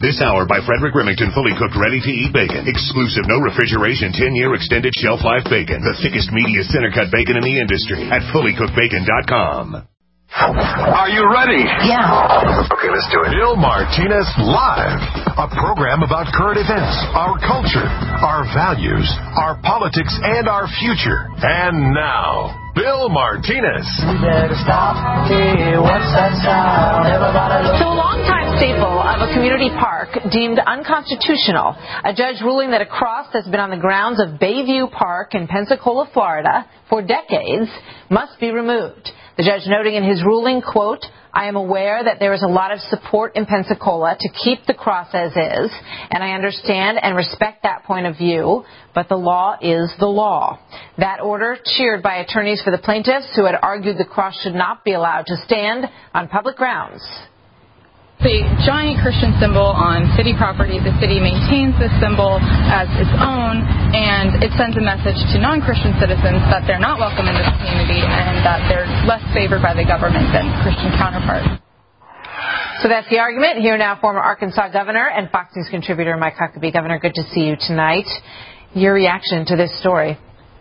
This hour by Frederick Remington, fully cooked, ready-to-eat bacon. Exclusive, no refrigeration, 10-year extended shelf life bacon. The thickest, meatiest, center-cut bacon in the industry at fullycookedbacon.com. Are you ready? Yeah. Okay, let's do it. Bill Martinez Live, a program about current events, our culture, our values, our politics, and our future. And now, Bill Martinez. You better stop. Hey, what's that sound? Everybody look. So a longtime staple of a community park deemed unconstitutional. A judge ruling that a cross that's been on the grounds of Bayview Park in Pensacola, Florida, for decades must be removed. The judge noting in his ruling, quote, I am aware that there is a lot of support in Pensacola to keep the cross as is, and I understand and respect that point of view, but the law is the law. That order cheered by attorneys for the plaintiffs who had argued the cross should not be allowed to stand on public grounds. The giant Christian symbol on city property. The city maintains this symbol as its own, and it sends a message to non-Christian citizens that they're not welcome in this community and that they're less favored by the government than Christian counterparts. So that's the argument. Here now, former Arkansas governor and Fox News contributor Mike Huckabee. Governor, good to see you tonight. Your reaction to this story?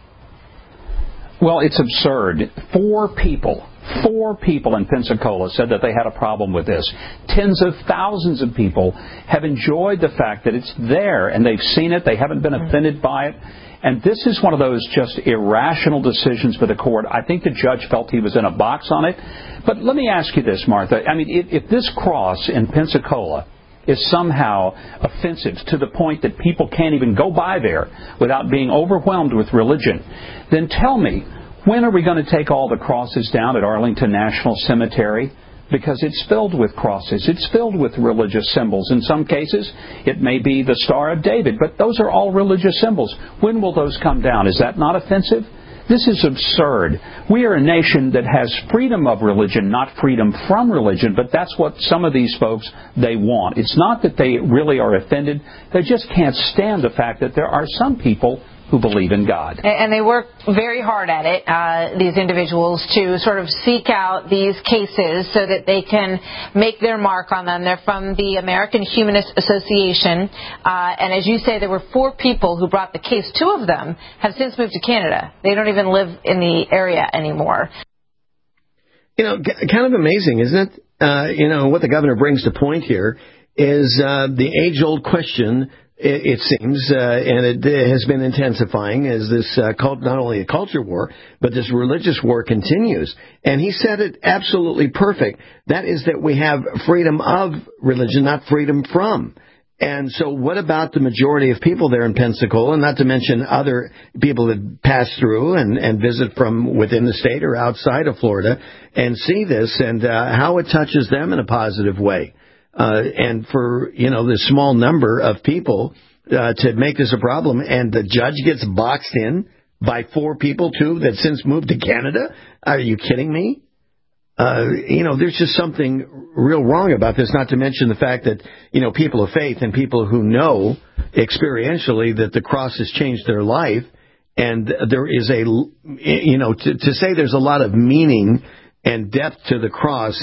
Well, it's absurd. Four people in Pensacola said that they had a problem with this. Tens of thousands of people have enjoyed the fact that it's there and they've seen it. They haven't been offended by it. And this is one of those just irrational decisions for the court. I think the judge felt he was in a box on it. But let me ask you this, Martha. I mean, if this cross in Pensacola is somehow offensive to the point that people can't even go by there without being overwhelmed with religion, then tell me, when are we going to take all the crosses down at Arlington National Cemetery? Because it's filled with crosses. It's filled with religious symbols. In some cases, it may be the Star of David, but those are all religious symbols. When will those come down? Is that not offensive? This is absurd. We are a nation that has freedom of religion, not freedom from religion, but that's what some of these folks, they want. It's not that they really are offended. They just can't stand the fact that there are some people who believe in God. And they work very hard at it, these individuals, to sort of seek out these cases so that they can make their mark on them. They're from the American Humanist Association. And as you say, there were four people who brought the case. Two of them have since moved to Canada. They don't even live in the area anymore. You know, kind of amazing, isn't it? You know, what the governor brings to point here is the age-old question, it seems, and it has been intensifying as this not only a culture war, but this religious war continues. And he said it absolutely perfect. That is that we have freedom of religion, not freedom from. And so what about the majority of people there in Pensacola, not to mention other people that pass through and visit from within the state or outside of Florida and see this and how it touches them in a positive way? And for, you know, the small number of people to make this a problem, and the judge gets boxed in by four people, too, that since moved to Canada? Are you kidding me? You know, there's just something real wrong about this, not to mention the fact that, you know, people of faith and people who know experientially that the cross has changed their life, and there is you know, to say there's a lot of meaning and depth to the cross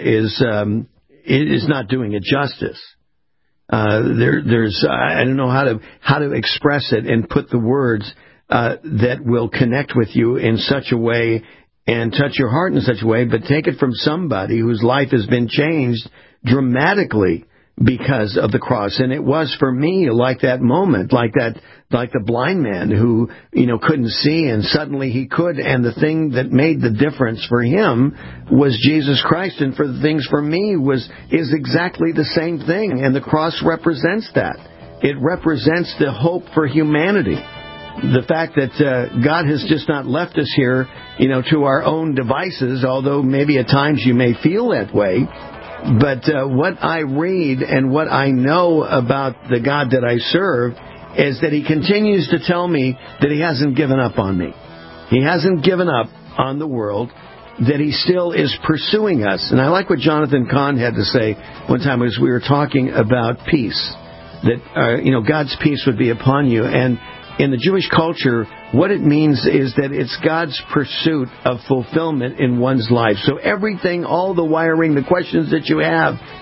is not doing it justice. There's I don't know how to express it and put the words that will connect with you in such a way and touch your heart in such a way, but take it from somebody whose life has been changed dramatically because of the cross. And it was for me like that moment, like the blind man who, you know, couldn't see and suddenly he could. And the thing that made the difference for him was Jesus Christ. And for the things for me is exactly the same thing. And the cross represents that. It represents the hope for humanity. The fact that God has just not left us here, you know, to our own devices, although maybe at times you may feel that way. But what I read and what I know about the God that I serve is that he continues to tell me that he hasn't given up on me. He hasn't given up on the world, that he still is pursuing us. And I like what Jonathan Cahn had to say one time as we were talking about peace, that, you know, God's peace would be upon you. And in the Jewish culture, what it means is that it's God's pursuit of fulfillment in one's life. So everything, all the wiring, the questions that you have,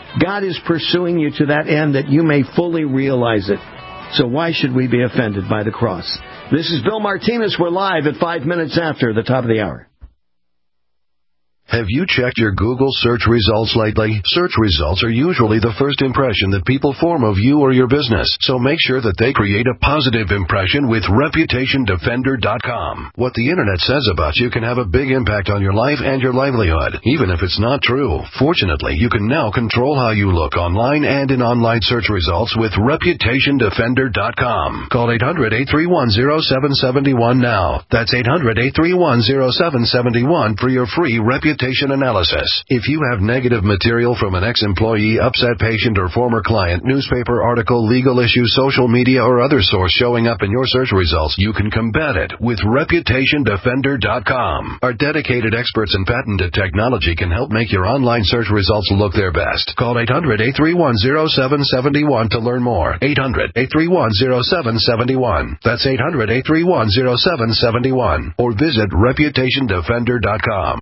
God is pursuing you to that end that you may fully realize it. So why should we be offended by the cross? This is Bill Martinez. We're live at 5 minutes after the top of the hour. Have you checked your Google search results lately? Search results are usually the first impression that people form of you or your business, so make sure that they create a positive impression with ReputationDefender.com. What the Internet says about you can have a big impact on your life and your livelihood, even if it's not true. Fortunately, you can now control how you look online and in online search results with ReputationDefender.com. Call 800-831-0771 now. That's 800-831-0771 for your free reputation analysis. If you have negative material from an ex-employee, upset patient, or former client, newspaper article, legal issue, social media, or other source showing up in your search results, you can combat it with ReputationDefender.com. Our dedicated experts in patented technology can help make your online search results look their best. Call 800-831-0771 to learn more. 800-831-0771. That's 800-831-0771. Or visit ReputationDefender.com.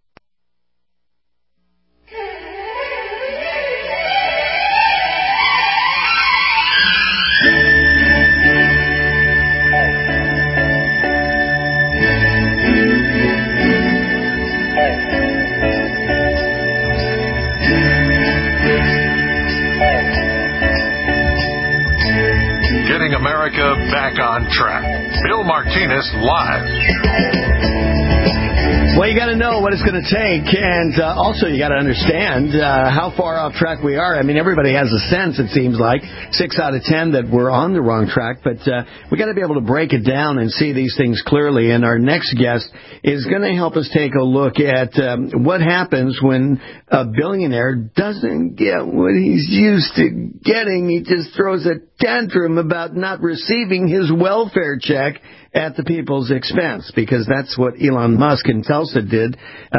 America back on track. Bill Martinez live. Well, you got to know what it's going to take, and also you got to understand how far off track we are. I mean, everybody has a sense, it seems like, 6 out of 10 that we're on the wrong track, but we got to be able to break it down and see these things clearly. And our next guest is going to help us take a look at what happens when a billionaire doesn't get what he's used to getting. He just throws a tantrum about not receiving his welfare check at the people's expense, because that's what Elon Musk and Tesla did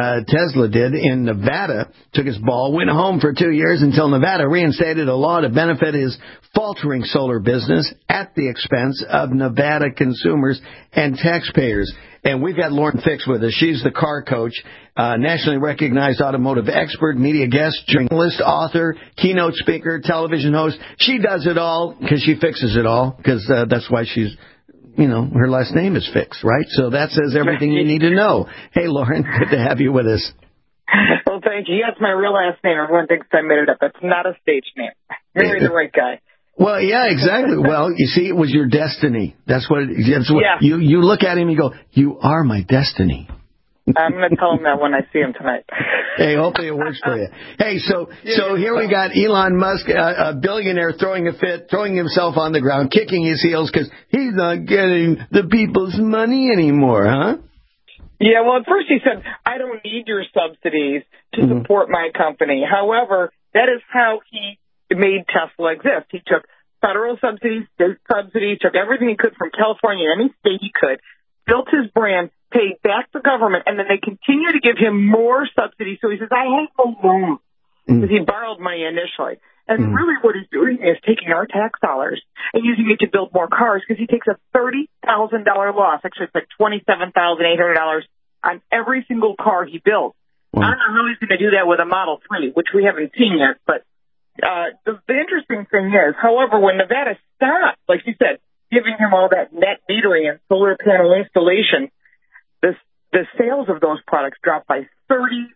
in Nevada. Took his ball, went home for 2 years until Nevada reinstated a law to benefit his faltering solar business at the expense of Nevada consumers and taxpayers. And we've got Lauren Fix with us. She's the car coach, nationally recognized automotive expert, media guest, journalist, author, keynote speaker, television host. She does it all because she fixes it all, because that's why she's, her last name is Fix, right? So that says everything you need to know. Hey, Lauren, good to have you with us. Well, thank you. That's my real last name. Everyone thinks I made it up. It's not a stage name. You're the right guy. Well, yeah, exactly. Well, you see, it was your destiny. That's what yeah. You look at him and you go, you are my destiny. I'm going to tell him that when I see him tonight. Hey, hopefully it works for you. Hey, so here we got Elon Musk, a billionaire, throwing a fit, throwing himself on the ground, kicking his heels because he's not getting the people's money anymore, huh? Yeah, well, at first he said, I don't need your subsidies to support my company. However, that is how he made Tesla exist. He took federal subsidies, state subsidies, took everything he could from California, any state he could, built his brand, paid back the government, and then they continue to give him more subsidies. So he says, I hate the loans, because he borrowed money initially. And really what he's doing is taking our tax dollars and using it to build more cars, because he takes a $30,000 loss. Actually, it's like $27,800 on every single car he builds. Wow. I don't know how he's going to do that with a Model 3, which we haven't seen yet. But the interesting thing is, however, when Nevada stopped, like you said, giving him all that net metering and solar panel installation, the sales of those products dropped by 30%.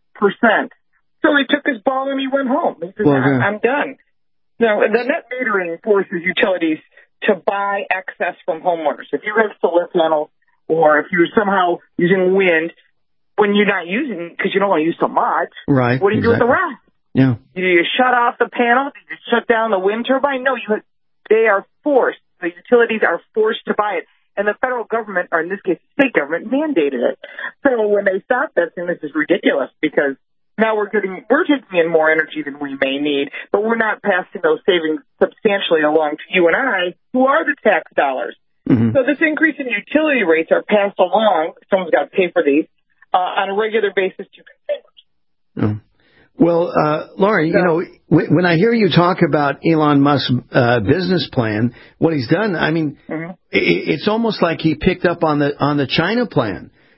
So he took his ball and he went home. He said, I'm done. Now, the net metering forces utilities to buy excess from homeowners. If you have solar panels or if you're somehow using wind, when you're not using it because you don't want to use so much, right? What do you do with the rest? Yeah. Do you shut off the panel? Do you shut down the wind turbine? No, they are forced. The utilities are forced to buy it. And the federal government, or in this case, the state government, mandated it. So when they stopped that thing, this is ridiculous, because now we're taking in more energy than we may need, but we're not passing those savings substantially along to you and I, who are the tax dollars. So this increase in utility rates are passed along. Someone's got to pay for these on a regular basis to consumers. Well, Lauren, when I hear you talk about Elon Musk's business plan, what he's done, I mean, it's almost like he picked up on the China plan.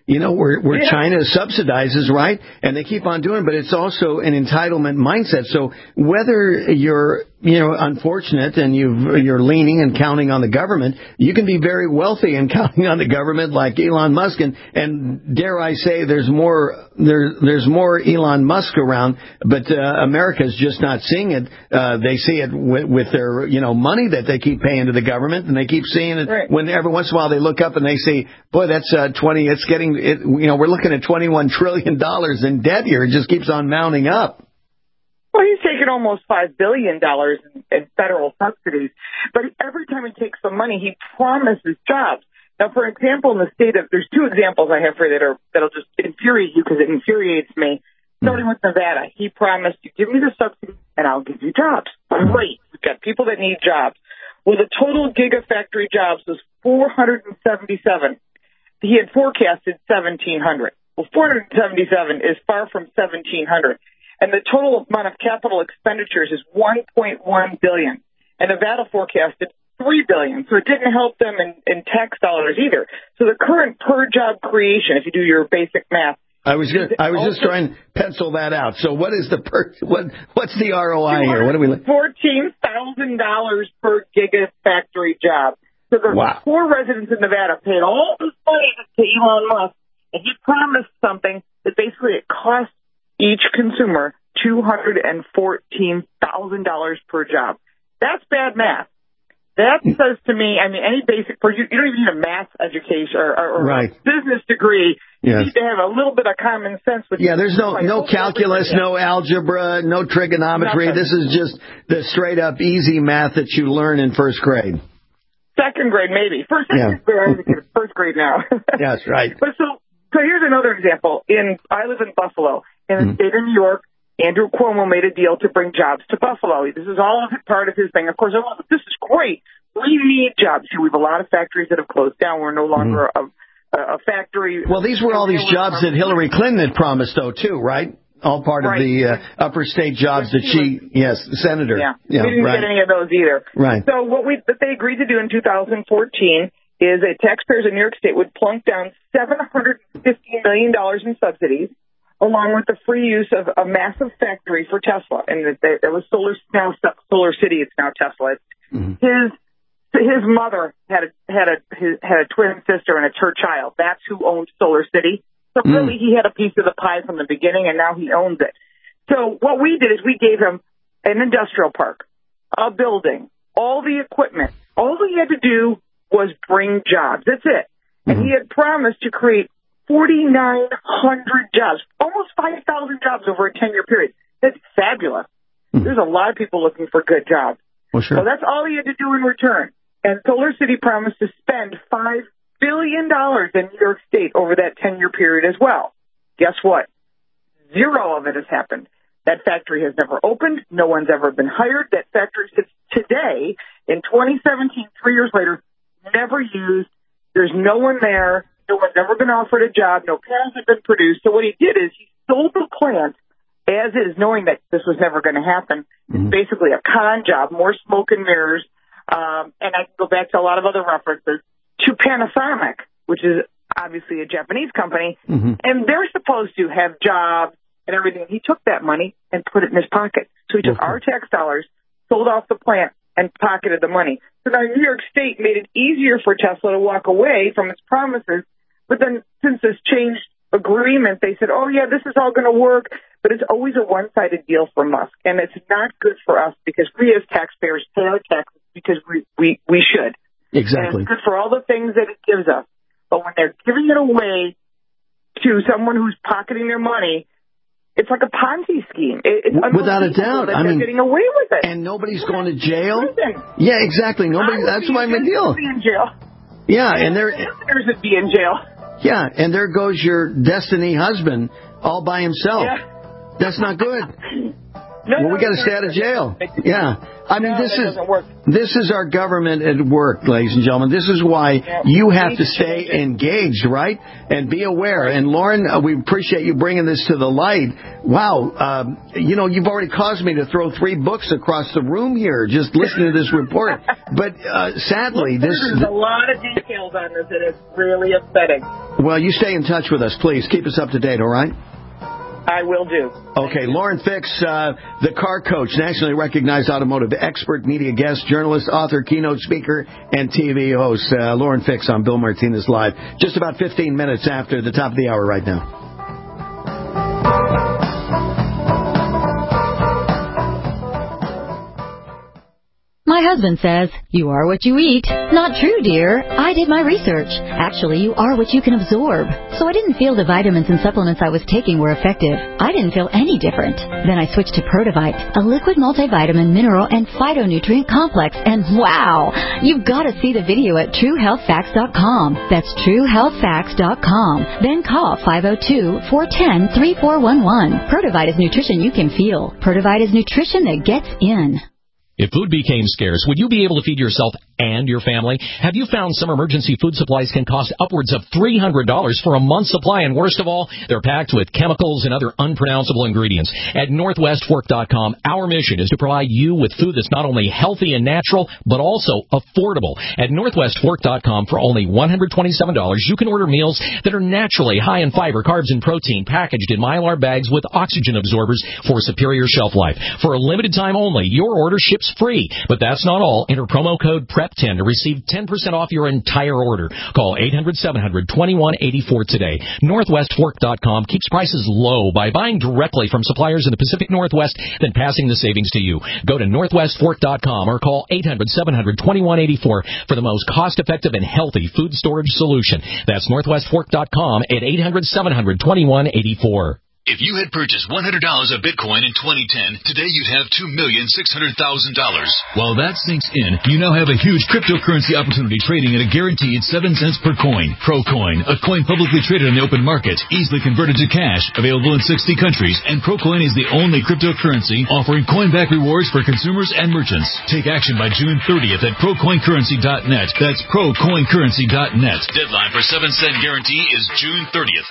where China subsidizes, right? And they keep on doing it, but it's also an entitlement mindset. So whether you're, unfortunate and you're leaning and counting on the government, you can be very wealthy and counting on the government like Elon Musk. And dare I say, there's more Elon Musk around, but America's just not seeing it. They see it with their, money that they keep paying to the government, and they keep seeing it when every once in a while they look up and they say, boy, that's we're looking at $21 trillion in debt here. It just keeps on mounting up. Well, he's taken almost $5 billion in federal subsidies, but every time he takes the money, he promises jobs. Now, for example, in the state of, there's two examples I have for you that'll just infuriate you because it infuriates me. Starting with Nevada, he promised, you give me the subsidy and I'll give you jobs. Great. We've got people that need jobs. Well, the total gigafactory jobs was 477. He had forecasted 1,700. Well, 477 is far from 1,700. And the total amount of capital expenditures is $1.1 billion. And Nevada forecasted $3 billion. So it didn't help them in tax dollars either. So the current per job creation, if you do your basic math, I was just trying to pencil that out. So what is what's the ROI here? What are we $14,000 per gigafactory job. So the poor residents in Nevada paid all this money to Elon Musk, and he promised something that basically it cost each consumer $214,000 per job. That's bad math. That says to me, any basic person, you don't even need a math education or a business degree. You need to have a little bit of common sense. There's no calculus, no algebra, no trigonometry. Nothing. This is just the straight up easy math that you learn in first grade. Second grade, maybe. First grade now. Yes, right. But so here's another example. I live in Buffalo. In the state of New York, Andrew Cuomo made a deal to bring jobs to Buffalo. This is all part of his thing. Of course, this is great. We need jobs here. We have a lot of factories that have closed down. We're no longer a factory. Well, these were all these jobs that Hillary Clinton had promised, though, too, right? All part of the upper state jobs that the senator. Yeah, we didn't get any of those either. Right. So what they agreed to do in 2014 is that taxpayers in New York State would plunk down $750 million in subsidies, along with the free use of a massive factory for Tesla. And that was Solar City. It's now Tesla. His mother had a twin sister, and it's her child. That's who owned Solar City. So really, he had a piece of the pie from the beginning, and now he owns it. So what we did is we gave him an industrial park, a building, all the equipment. All he had to do was bring jobs. That's it. And he had promised to create 4,900 jobs, almost 5,000 jobs over a 10-year period. That's fabulous. There's a lot of people looking for good jobs. Well, sure. So that's all he had to do in return. And Solar City promised to spend $5 billion in New York State over that 10-year period as well. Guess what? Zero of it has happened. That factory has never opened. No one's ever been hired. That factory sits today in 2017, 3 years later, never used. There's no one there. No one's ever been offered a job. No panels have been produced. So what he did is he sold the plant as is, knowing that this was never going to happen. It's basically a con job, more smoke and mirrors. And I can go back to a lot of other references to Panasonic, which is obviously a Japanese company, and they're supposed to have jobs and everything. He took that money and put it in his pocket. So he took our tax dollars, sold off the plant, and pocketed the money. So now New York State made it easier for Tesla to walk away from its promises. But then since this changed agreement, they said, oh, yeah, this is all going to work. But it's always a one-sided deal for Musk. And it's not good for us because we as taxpayers pay our taxes because we should. Exactly. And it's good for all the things that it gives us. But when they're giving it away to someone who's pocketing their money, it's like a Ponzi scheme. It's without a doubt. They're getting away with it. And nobody's going to jail? Yeah, exactly. That's my deal. Be in jail. Yeah, and listeners would be in jail. Yeah, and there goes your destiny husband all by himself. Yeah. That's not good. we got to stay out of jail. Yeah. I mean, this is our government at work, ladies and gentlemen. This is why you have to stay engaged, right? And be aware. And Lauren, we appreciate you bringing this to the light. Wow. You've already caused me to throw 3 books across the room here just listening to this report. But sadly, there's a lot of details on this, and it's really upsetting. Well, you stay in touch with us, please. Keep us up to date, all right? I will do. Okay, Lauren Fix, the car coach, nationally recognized automotive expert, media guest, journalist, author, keynote speaker, and TV host. Lauren Fix on Bill Martinez Live. Just about 15 minutes after the top of the hour right now. My husband says, you are what you eat. Not true, dear. I did my research. Actually, you are what you can absorb. So I didn't feel the vitamins and supplements I was taking were effective. I didn't feel any different. Then I switched to Protivite, a liquid multivitamin, mineral, and phytonutrient complex. And wow, you've got to see the video at TrueHealthFacts.com. That's TrueHealthFacts.com. Then call 502-410-3411. Protivite is nutrition you can feel. Protivite is nutrition that gets in. If food became scarce, would you be able to feed yourself and your family? Have you found some emergency food supplies can cost upwards of $300 for a month's supply? And worst of all, they're packed with chemicals and other unpronounceable ingredients. At NorthwestFork.com, our mission is to provide you with food that's not only healthy and natural, but also affordable. At NorthwestFork.com, for only $127, you can order meals that are naturally high in fiber, carbs, and protein, packaged in Mylar bags with oxygen absorbers for superior shelf life. For a limited time only, your order ships free. But that's not all. Enter promo code PREP10 to receive 10% off your entire order. Call 800-700-2184 today. NorthwestFork.com keeps prices low by buying directly from suppliers in the Pacific Northwest, then passing the savings to you. Go to NorthwestFork.com or call 800-700-2184 for the most cost-effective and healthy food storage solution. That's NorthwestFork.com at 800-700-2184. If you had purchased $100 of Bitcoin in 2010, today you'd have $2,600,000. While that sinks in, you now have a huge cryptocurrency opportunity trading at a guaranteed 7 cents per coin. Procoin, a coin publicly traded on the open market, easily converted to cash, available in 60 countries, and Procoin is the only cryptocurrency offering coin-back rewards for consumers and merchants. Take action by June 30th at ProCoinCurrency.net. That's ProCoinCurrency.net. Deadline for 7-cent guarantee is June 30th.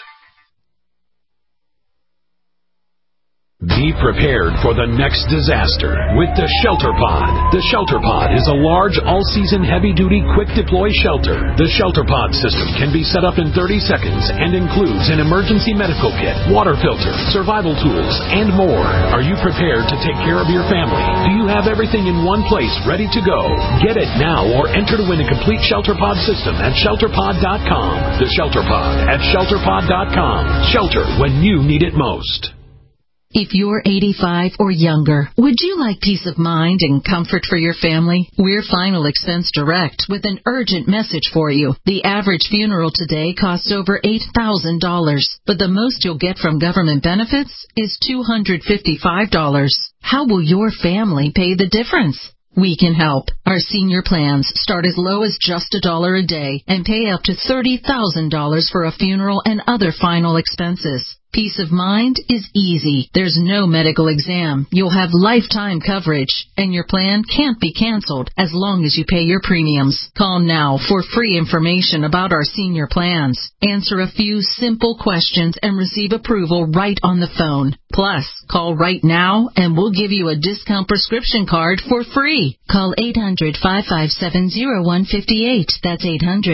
Be prepared for the next disaster with the Shelter Pod. The Shelter Pod is a large, all-season, heavy-duty, quick-deploy shelter. The Shelter Pod system can be set up in 30 seconds and includes an emergency medical kit, water filter, survival tools, and more. Are you prepared to take care of your family? Do you have everything in one place ready to go? Get it now or enter to win a complete Shelter Pod system at ShelterPod.com. The Shelter Pod at ShelterPod.com. Shelter when you need it most. If you're 85 or younger, would you like peace of mind and comfort for your family? We're Final Expense Direct with an urgent message for you. The average funeral today costs over $8,000, but the most you'll get from government benefits is $255. How will your family pay the difference? We can help. Our senior plans start as low as just $1 a day and pay up to $30,000 for a funeral and other final expenses. Peace of mind is easy. There's no medical exam. You'll have lifetime coverage, and your plan can't be canceled as long as you pay your premiums. Call now for free information about our senior plans. Answer a few simple questions and receive approval right on the phone. Plus, call right now and we'll give you a discount prescription card for free. Call 800-557-0158. That's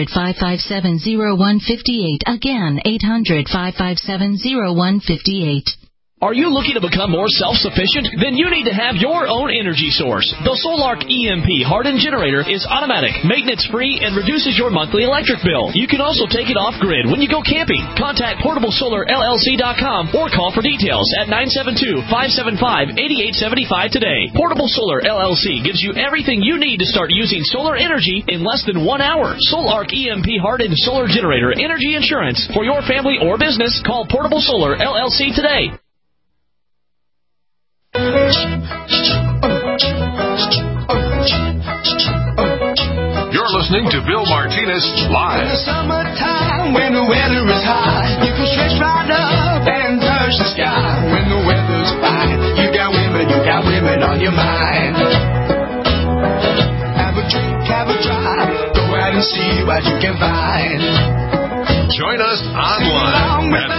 800-557-0158. Again, 800-557-0158. Are you looking to become more self-sufficient? Then you need to have your own energy source. The Solark EMP hardened generator is automatic, maintenance-free, and reduces your monthly electric bill. You can also take it off-grid when you go camping. Contact PortableSolarLLC.com or call for details at 972-575-8875 today. Portable Solar LLC gives you everything you need to start using solar energy in less than 1 hour. Solark EMP hardened solar generator energy insurance for your family or business. Call Portable Solar LLC today. You're listening to Bill Martinez Live. In the summertime, when the weather is hot, you can stretch right up and touch the sky. When the weather's fine, you got women you got women on your mind. Have a drink, have a drive, go out and see what you can find. Join us online at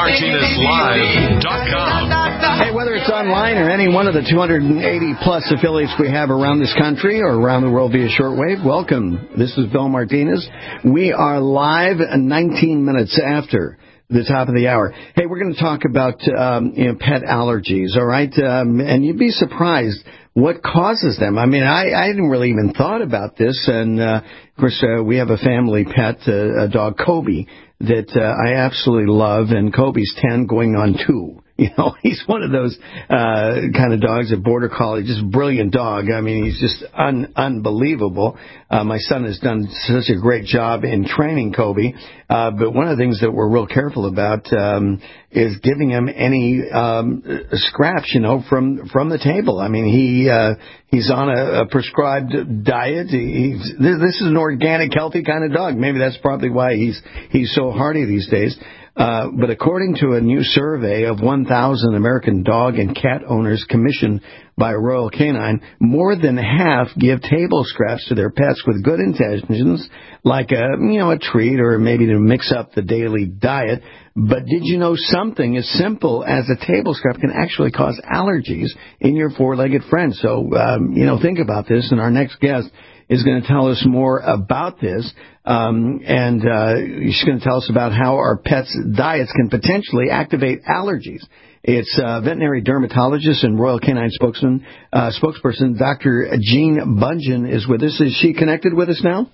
BillMartinezLive.com. Hey, whether it's online or any one of the 280-plus affiliates we have around this country or around the world via shortwave, welcome. This is Bill Martinez. We are live 19 minutes after the top of the hour. Hey, we're going to talk about pet allergies, all right? And you'd be surprised what causes them. I mean, I hadn't really even thought about this. And, of course, we have a family pet, a dog, Kobe, that I absolutely love. And Kobe's 10 going on 2. You know, he's one of those kind of dogs, a border collie, just brilliant dog. I mean, he's just unbelievable. My son has done such a great job in training Kobe. But one of the things that we're real careful about is giving him any scraps, you know, from the table. I mean, he's on a prescribed diet. This is an organic, healthy kind of dog. Maybe that's probably why he's so hardy these days. But according to a new survey of 1,000 American dog and cat owners commissioned by Royal Canine, more than half give table scraps to their pets with good intentions, like a treat or maybe to mix up the daily diet. But did you know something as simple as a table scrap can actually cause allergies in your four-legged friend? So, think about this, and our next guest is going to tell us more about this, and she's going to tell us about how our pets' diets can potentially activate allergies. It's veterinary dermatologist and Royal Canine spokesperson Dr. Jean Bungen is with us. Is she connected with us now?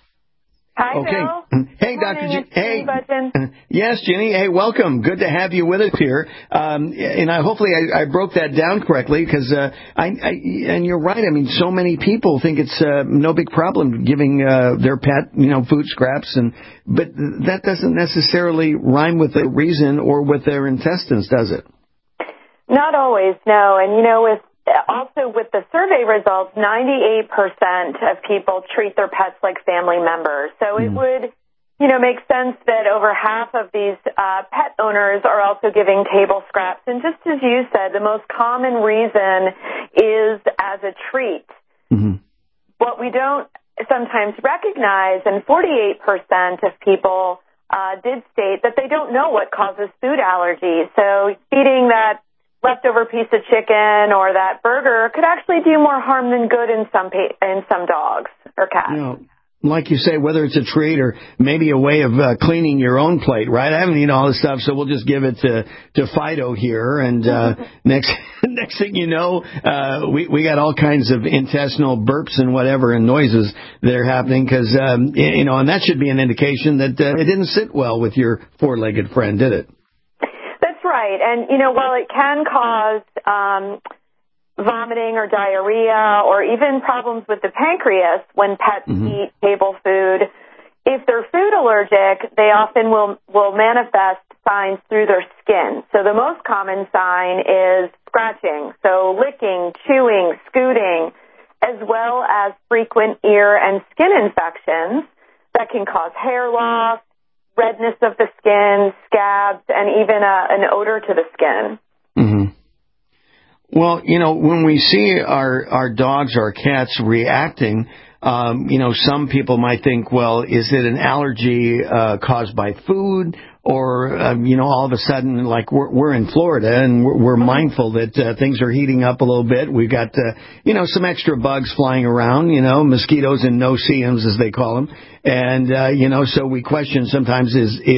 Hi, okay. Bill. Hey, Dr. Jean. Hey. Yes, Jenny. Hey, welcome. Good to have you with us here. And hopefully I broke that down correctly because and you're right. I mean, so many people think it's no big problem giving their pet, food scraps, but that doesn't necessarily rhyme with the reason or with their intestines, does it? Not always, no. And with the survey results, 98% of people treat their pets like family members. So it would, make sense that over half of these pet owners are also giving table scraps. And just as you said, the most common reason is as a treat. Mm-hmm. What we don't sometimes recognize, and 48% of people did state that they don't know what causes food allergies. So feeding that leftover piece of chicken or that burger could actually do more harm than good in some dogs or cats. Like you say, whether it's a treat or maybe a way of cleaning your own plate, right? I haven't eaten all this stuff, so we'll just give it to Fido here. And next thing you know, we got all kinds of intestinal burps and whatever and noises that are happening because, and that should be an indication that it didn't sit well with your four-legged friend, did it? Right. And, while it can cause vomiting or diarrhea or even problems with the pancreas when pets eat table food, if they're food allergic, they often will manifest signs through their skin. So the most common sign is scratching, so licking, chewing, scooting, as well as frequent ear and skin infections that can cause hair loss, redness of the skin, scabs, and even an odor to the skin. Mm-hmm. Well, when we see our dogs, our cats reacting, some people might think, well, is it an allergy caused by food? Or, all of a sudden, like we're in Florida and we're mindful that things are heating up a little bit. We've got, some extra bugs flying around, mosquitoes and no-see-ums as they call them. And, so we question sometimes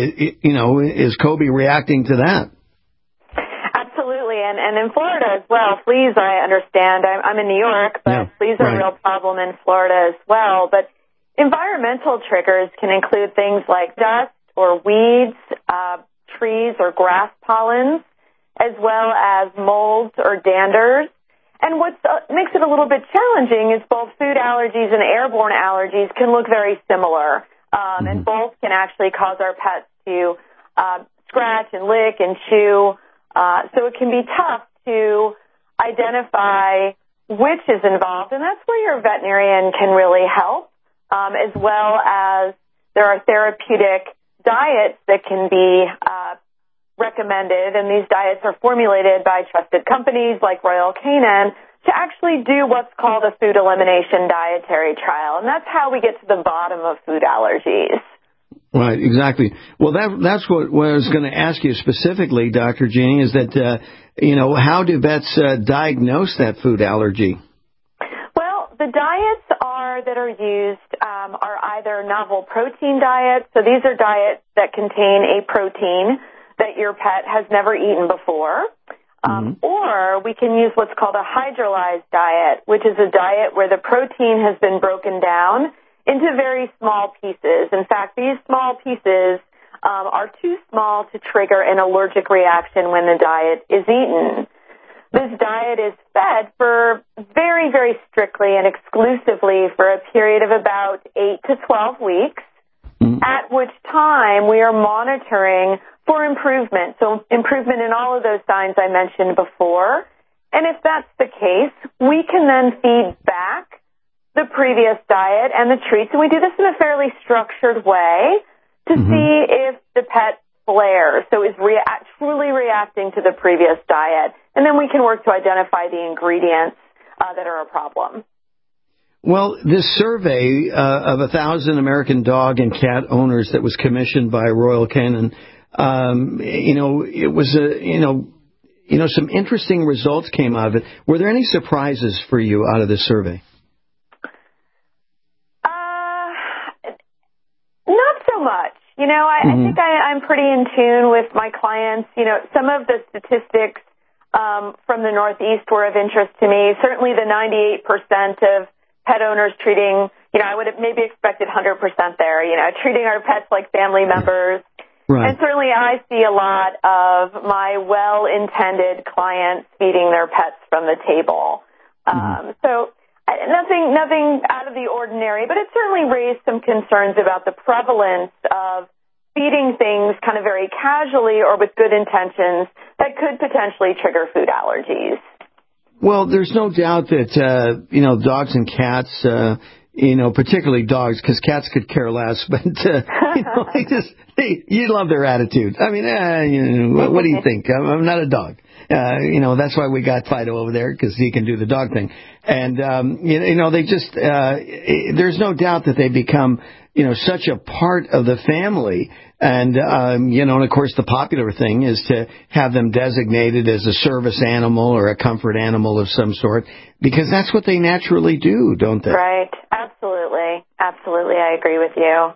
is Kobe reacting to that? Absolutely. And in Florida as well, fleas, I understand. I'm in New York, but fleas are a real problem in Florida as well. But environmental triggers can include things like dust, or weeds, trees or grass pollens, as well as molds or danders. And what makes it a little bit challenging is both food allergies and airborne allergies can look very similar, and both can actually cause our pets to scratch and lick and chew. So it can be tough to identify which is involved, and that's where your veterinarian can really help, as well as there are therapeutic diets that can be recommended, and these diets are formulated by trusted companies like Royal Canin, to actually do what's called a food elimination dietary trial. And that's how we get to the bottom of food allergies. Right, exactly. Well, that's what I was going to ask you specifically, Dr. Jeannie, is that, how do vets diagnose that food allergy? Well, the diets that are used are either novel protein diets. So these are diets that contain a protein that your pet has never eaten before. Or we can use what's called a hydrolyzed diet, which is a diet where the protein has been broken down into very small pieces. In fact, these small pieces are too small to trigger an allergic reaction when the diet is eaten. This diet is fed for very, very strictly and exclusively for a period of about 8 to 12 weeks, at which time we are monitoring for improvement. So improvement in all of those signs I mentioned before. And if that's the case, we can then feed back the previous diet and the treats. And we do this in a fairly structured way to see if the pet flares, so is truly reacting to the previous diet. And then we can work to identify the ingredients that are a problem. Well, this survey of 1,000 American dog and cat owners that was commissioned by Royal Canin, it was some interesting results came out of it. Were there any surprises for you out of this survey? Not so much. I think I'm pretty in tune with my clients. Some of the statistics from the Northeast were of interest to me. Certainly the 98% of pet owners treating, I would have maybe expected 100% there, treating our pets like family members. Right. And certainly I see a lot of my well-intended clients feeding their pets from the table. So nothing out of the ordinary, but it certainly raised some concerns about the prevalence of feeding things kind of very casually or with good intentions that could potentially trigger food allergies. Well, there's no doubt that, dogs and cats, particularly dogs, because cats could care less, but, you love their attitude. I mean, what do you think? I'm not a dog. That's why we got Fido over there, because he can do the dog thing. And, they just, there's no doubt that they become, such a part of the family. And, and of course the popular thing is to have them designated as a service animal or a comfort animal of some sort, because that's what they naturally do, don't they? Right. Absolutely. Absolutely. I agree with you.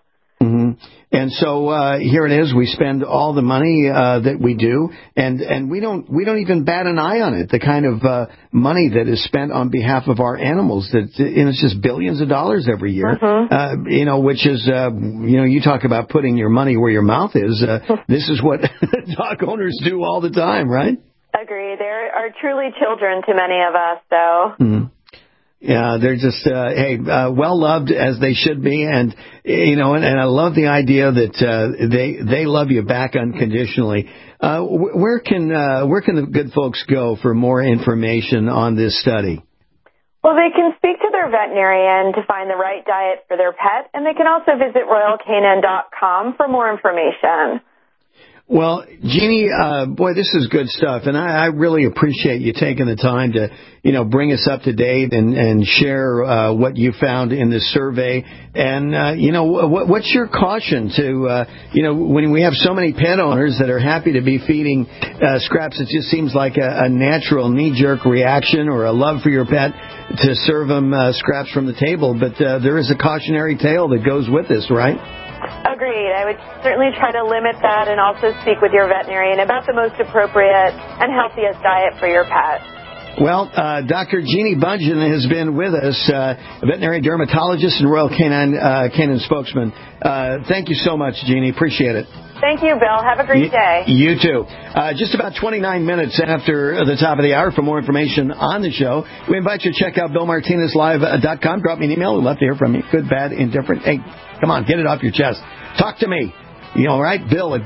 And so here it is. We spend all the money that we do, and we don't even bat an eye on it. The kind of money that is spent on behalf of our animals, that it's just billions of dollars every year. Which is you talk about putting your money where your mouth is. This is what dog owners do all the time, right? Agree. They are truly children to many of us, though. Yeah, they're just, well loved as they should be. And, and I love the idea that, they love you back unconditionally. Where can the good folks go for more information on this study? Well, they can speak to their veterinarian to find the right diet for their pet, and they can also visit RoyalCanin.com for more information. Well, Jeannie, boy, this is good stuff, and I really appreciate you taking the time to, bring us up to date and share what you found in this survey. And, what's your caution to, when we have so many pet owners that are happy to be feeding scraps, it just seems like a natural knee-jerk reaction or a love for your pet to serve them scraps from the table. But there is a cautionary tale that goes with this, right? Agreed. I would certainly try to limit that and also speak with your veterinarian about the most appropriate and healthiest diet for your pet. Well, Dr. Jeannie Bungen has been with us, a veterinary dermatologist and Royal Canin spokesman. Thank you so much, Jeannie. Appreciate it. Thank you, Bill. Have a great day. You too. Just about 29 minutes after the top of the hour. For more information on the show, we invite you to check out BillMartinezLive.com. Drop me an email. We'd love to hear from you. Good, bad, indifferent. Hey, come on, get it off your chest. Talk to me. All right? Bill at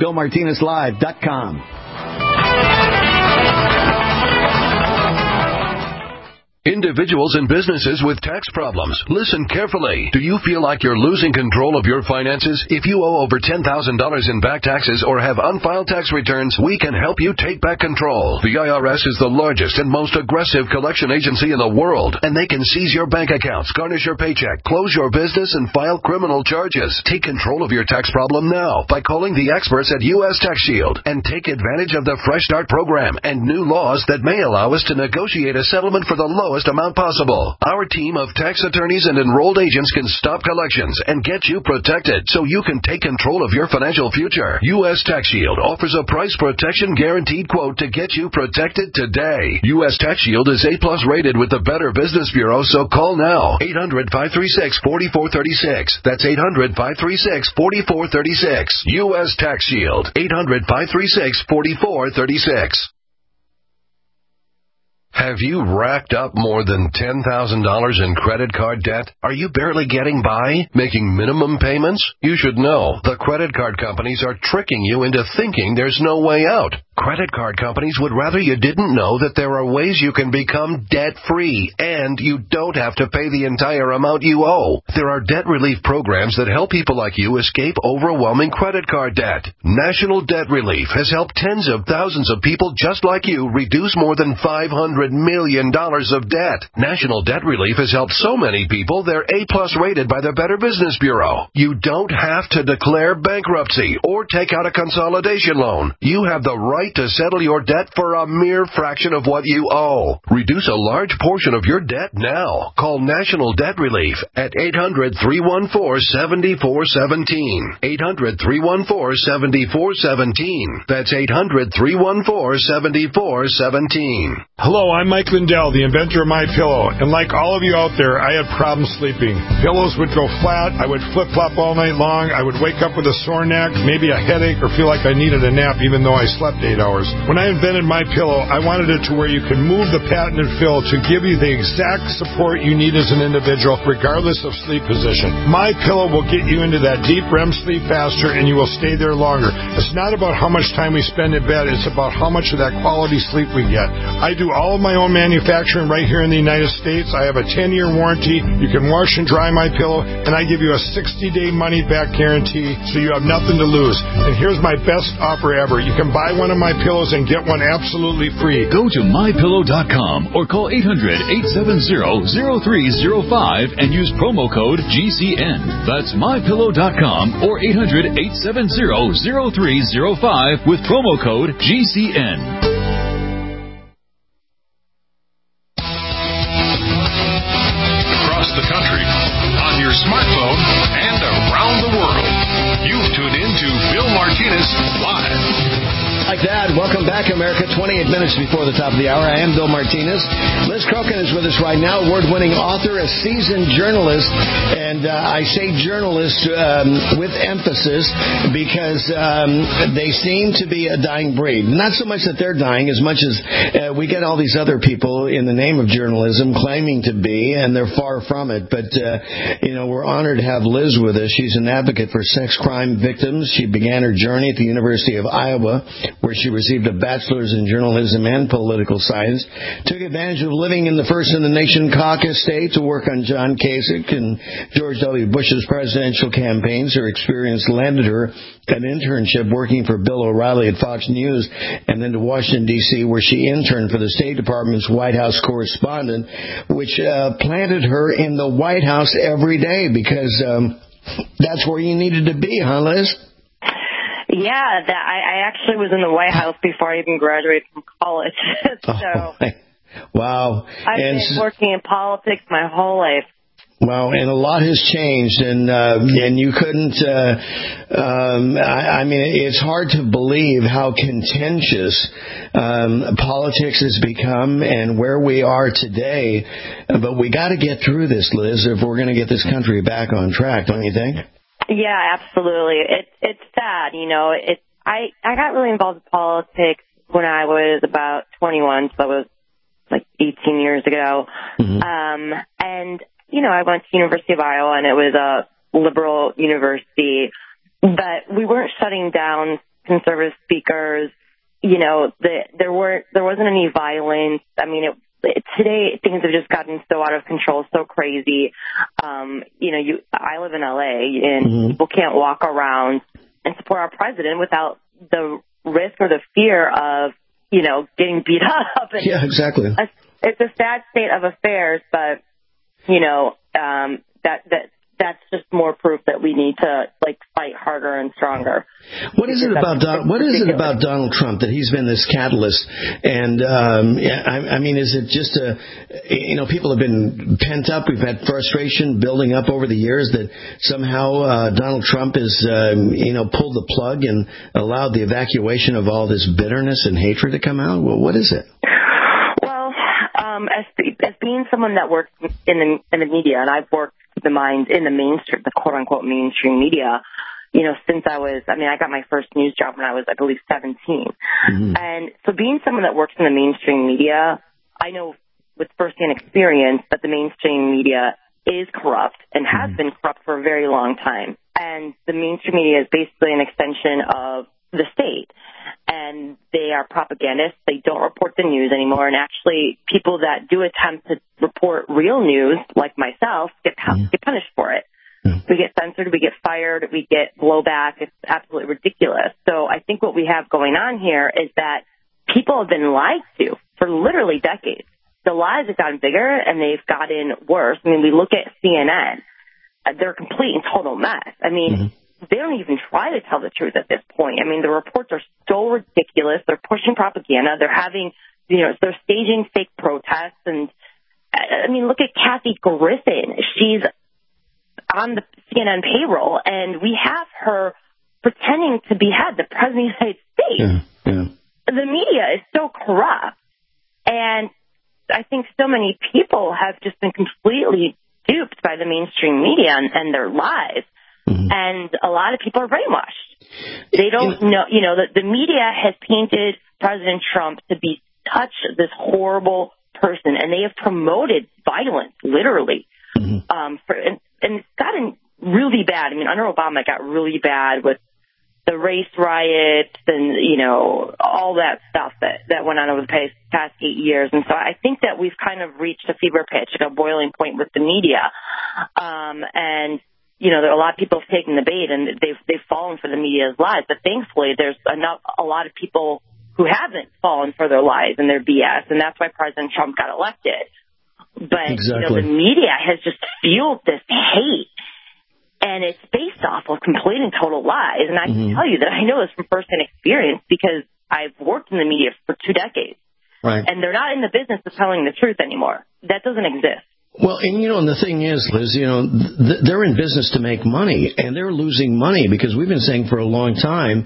BillMartinezLive.com. Individuals and businesses with tax problems, listen carefully. Do you feel like you're losing control of your finances? If you owe over $10,000 in back taxes or have unfiled tax returns, we can help you take back control. The IRS is the largest and most aggressive collection agency in the world, and they can seize your bank accounts, garnish your paycheck, close your business, and file criminal charges. Take control of your tax problem now by calling the experts at U.S. Tax Shield and take advantage of the Fresh Start program and new laws that may allow us to negotiate a settlement for the lowest amount possible. Our team of tax attorneys and enrolled agents can stop collections and get you protected so you can take control of your financial future. U.S. Tax Shield offers a price protection guaranteed quote to get you protected today. U.S. Tax Shield is A+ rated with the Better Business Bureau, so call now. 800-536-4436. That's 800-536-4436. U.S. Tax Shield. 800-536-4436. Have you racked up more than $10,000 in credit card debt? Are you barely getting by, making minimum payments? You should know the credit card companies are tricking you into thinking there's no way out. Credit card companies would rather you didn't know that there are ways you can become debt-free, and you don't have to pay the entire amount you owe. There are debt relief programs that help people like you escape overwhelming credit card debt. National Debt Relief has helped tens of thousands of people just like you reduce more than $500 million of debt. National Debt Relief has helped so many people they're A+ rated by the Better Business Bureau. You don't have to declare bankruptcy or take out a consolidation loan. You have the right to settle your debt for a mere fraction of what you owe. Reduce a large portion of your debt now. Call National Debt Relief at 800-314-7417. 800-314-7417. That's 800-314-7417. Hello, I'm Mike Lindell, the inventor of MyPillow, and like all of you out there, I had problems sleeping. Pillows would go flat, I would flip-flop all night long, I would wake up with a sore neck, maybe a headache, or feel like I needed a nap even though I slept 8 hours. When I invented MyPillow, I wanted it to where you can move the patented fill to give you the exact support you need as an individual, regardless of sleep position. MyPillow will get you into that deep REM sleep faster, and you will stay there longer. It's not about how much time we spend in bed, it's about how much of that quality sleep we get. I do all of my own manufacturing right here in the United States. I have a 10-year warranty. You can wash and dry MyPillow, and I give you a 60-day money-back guarantee, so you have nothing to lose. And here's my best offer ever. You can buy one of my pillows and get one absolutely free. Go to MyPillow.com or call 800-870-0305 and use promo code GCN. That's MyPillow.com or 800-870-0305 with promo code GCN. The country, on your smartphone, and around the world. You've tuned in to Bill Martinez Live. Like that. Welcome back, America. 28 minutes before the top of the hour. I am Bill Martinez. Liz Crokin is with us right now, award-winning author, a seasoned journalist. And I say journalist with emphasis because they seem to be a dying breed. Not so much that they're dying as much as we get all these other people in the name of journalism claiming to be, and they're far from it. But, we're honored to have Liz with us. She's an advocate for sex crime victims. She began her journey at the University of Iowa, where she received a bachelor's in journalism and political science, took advantage of living in the first-in-the-nation caucus state to work on John Kasich and George W. Bush's presidential campaigns. Her experience landed her an internship working for Bill O'Reilly at Fox News, and then to Washington, D.C., where she interned for the State Department's White House correspondent, which planted her in the White House every day because that's where you needed to be, huh, Liz? Yeah, I actually was in the White House before I even graduated from college. Wow. I've been working in politics my whole life. Wow, and a lot has changed, and you couldn't. It's hard to believe how contentious politics has become and where we are today. But we got to get through this, Liz, if we're going to get this country back on track, don't you think? Yeah, absolutely. It's sad, I got really involved in politics when I was about 21, so that was like 18 years ago. Mm-hmm. And I went to University of Iowa, and it was a liberal university, but we weren't shutting down conservative speakers. There wasn't any violence. I mean, today things have just gotten so out of control, so crazy. I live in LA, and people can't walk around and support our president without the risk or the fear of, getting beat up. And yeah, exactly. It's a sad state of affairs, but that's just more proof that we need to fight harder and stronger. What is it about Donald Trump that he's been this catalyst? And I mean, is it just people have been pent up? We've had frustration building up over the years that somehow Donald Trump has pulled the plug and allowed the evacuation of all this bitterness and hatred to come out. Well, what is it? Well, as being someone that works in the media, and I've worked the minds in the mainstream, the quote unquote mainstream media, since I got my first news job when I was, I believe, 17. And so being someone that works in the mainstream media, I know with firsthand experience that the mainstream media is corrupt and has been corrupt for a very long time. And the mainstream media is basically an extension of the state. And they are propagandists. They don't report the news anymore. And actually, people that do attempt to report real news, like myself, get punished for it. We get censored, we get fired, we get blowback. It's absolutely ridiculous. So I think what we have going on here is that people have been lied to for literally decades. The lies have gotten bigger and they've gotten worse. I mean, we look at CNN. They're a complete and total mess. I mean, they don't even try to tell the truth at this point. I mean, the reports are so ridiculous. They're pushing propaganda. They're having, they're staging fake protests. And I mean, look at Kathy Griffin. She's on the CNN payroll, and we have her pretending to behead the President of the United States. The media is so corrupt. And I think so many people have just been completely duped by the mainstream media and their lies. And a lot of people are brainwashed. They don't know, the media has painted President Trump to be such this horrible person, and they have promoted violence, literally. And it's gotten really bad. I mean, under Obama, it got really bad with the race riots and, all that stuff that went on over the past 8 years. And so I think that we've kind of reached a fever pitch, a boiling point with the media. And there are a lot of people have taken the bait and they've fallen for the media's lies. But thankfully, there's a lot of people who haven't fallen for their lies and their BS, and that's why President Trump got elected. But the media has just fueled this hate, and it's based off of complete and total lies. And I can tell you that I know this from firsthand experience because I've worked in the media for 2 decades. Right. And they're not in the business of telling the truth anymore. That doesn't exist. Well, and and the thing is, Liz, they're in business to make money, and they're losing money because we've been saying for a long time,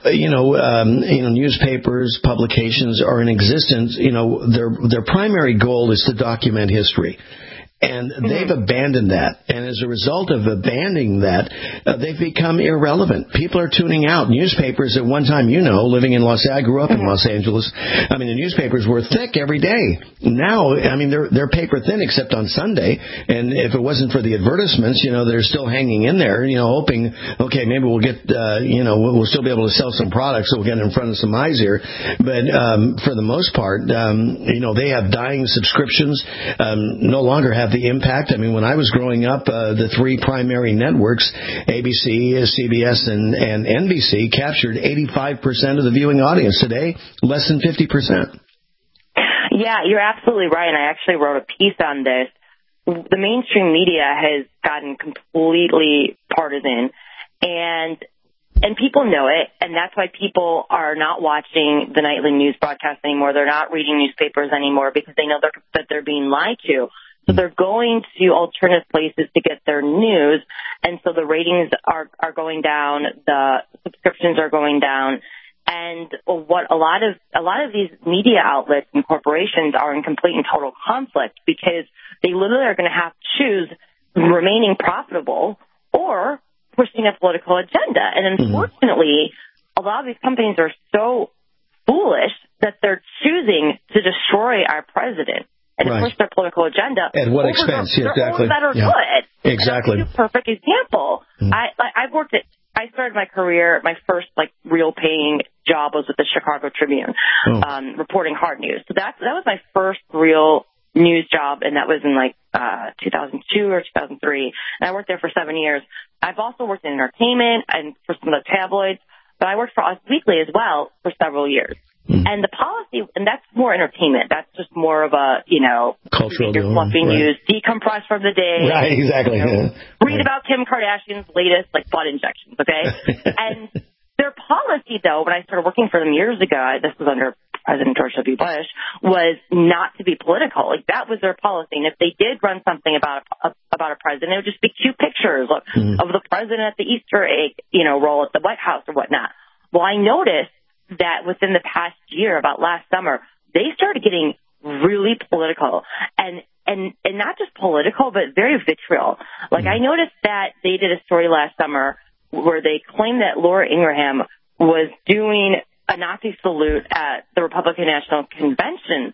newspapers, publications are in existence. Their primary goal is to document history. And they've abandoned that. And as a result of abandoning that, they've become irrelevant. People are tuning out. Newspapers at one time, living in I grew up in Los Angeles. I mean, the newspapers were thick every day. Now, I mean, they're paper thin except on Sunday. And if it wasn't for the advertisements, they're still hanging in there, hoping, okay, maybe we'll get, we'll still be able to sell some products so we'll get in front of some eyes here. But for the most part, they have dying subscriptions, no longer have the impact. I mean, when I was growing up, the 3 primary networks, ABC, CBS, and NBC, captured 85% of the viewing audience. Today, less than 50%. Yeah, you're absolutely right. And I actually wrote a piece on this. The mainstream media has gotten completely partisan, and people know it, and that's why people are not watching the nightly news broadcast anymore. They're not reading newspapers anymore because they know that they're being lied to. So they're going to alternative places to get their news, and so the ratings are going down, the subscriptions are going down, and what a lot of these media outlets and corporations are in complete and total conflict because they literally are going to have to choose remaining profitable or pushing a political agenda. And unfortunately, a lot of these companies are so foolish that they're choosing to destroy our president and to push their political agenda. At what expense? Exactly. That are good. Exactly. That's a perfect example. I started my career, my first real paying job was with the Chicago Tribune, reporting hard news. So that was my first real news job, and that was in 2002 or 2003. And I worked there for 7 years. I've also worked in entertainment and for some of the tabloids, but I worked for Us Weekly as well for several years. And the policy, and that's more entertainment. That's just more of a, cultural deal, fluffy news, decompress from the day. Right, exactly. Read about Kim Kardashian's latest, butt injections, okay? And their policy, though, when I started working for them years ago, this was under President George W. Bush, was not to be political. That was their policy. And if they did run something about a president, it would just be cute pictures of the president at the Easter egg, roll at the White House or whatnot. Well, I noticed that within the past year, about last summer, they started getting really political and not just political, but very vitriol. I noticed that they did a story last summer where they claimed that Laura Ingraham was doing a Nazi salute at the Republican National Convention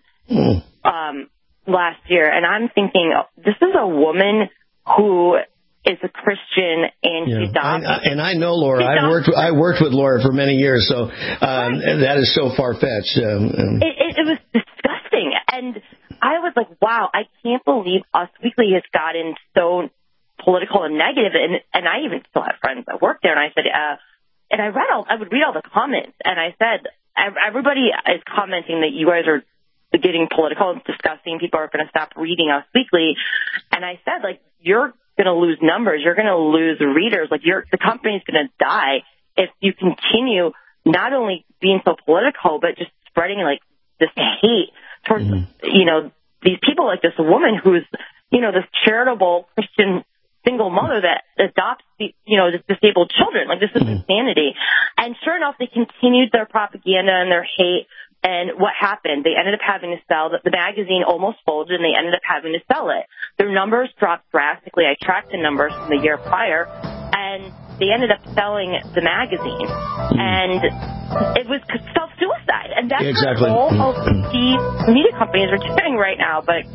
last year. And I'm thinking, this is a woman who is a Christian, and she's and I know Laura. I worked with Laura for many years, so that is so far-fetched. It was disgusting, and I was like, wow, I can't believe Us Weekly has gotten so political and negative, and I even still have friends that work there, and I said, and I would read all the comments, and I said, everybody is commenting that you guys are getting political and disgusting. People are going to stop reading Us Weekly, and I said, you're going to lose numbers. You're going to lose readers. The company's going to die if you continue not only being so political, but just spreading this hate towards, these people, like this woman who's, this charitable Christian single mother that adopts, disabled children. This is insanity. And sure enough, they continued their propaganda and their hate. And what happened? They ended up having to sell the magazine, almost folded, and they ended up having to sell it. Their numbers dropped drastically. I tracked the numbers from the year prior, and they ended up selling the magazine. And it was self-suicide. And that's what all of these media companies are doing right now. But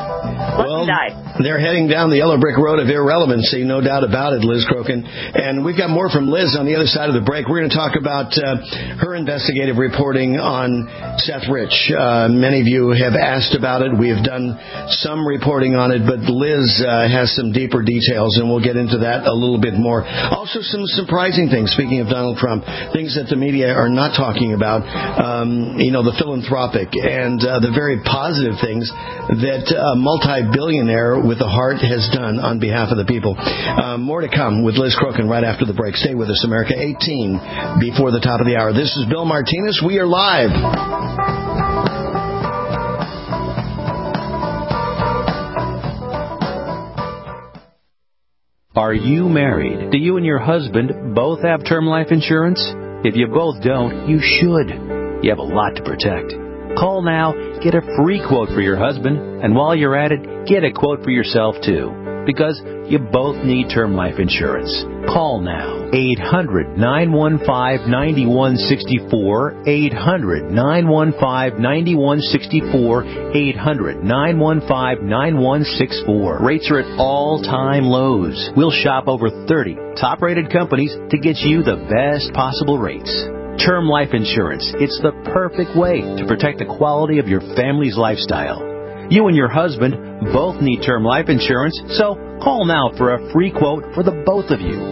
they're heading down the yellow brick road of irrelevancy, no doubt about it, Liz Crokin. And we've got more from Liz on the other side of the break. We're going to talk about her investigative reporting on Seth Rich. Many of you have asked about it. We have done some reporting on it, but Liz has some deeper details, and we'll get into that a little bit more. Also, some surprising things, speaking of Donald Trump, things that the media are not talking about, the philanthropic and the very positive things that a multi-billionaire with a heart has done on behalf of the people. More to come with Liz Crokin right after the break. Stay with us, America. 18 before the top of the hour. This is Bill Martinez. We are live. Are you married? Do you and your husband both have term life insurance? If you both don't, you should. You have a lot to protect. Call now, get a free quote for your husband, and while you're at it, get a quote for yourself too. Because you both need term life insurance. Call now. 800-915-9164. 800-915-9164. 800-915-9164. Rates are at all-time lows. We'll shop over 30 top-rated companies to get you the best possible rates. Term life insurance. It's the perfect way to protect the quality of your family's lifestyle. You and your husband both need term life insurance, so call now for a free quote for the both of you.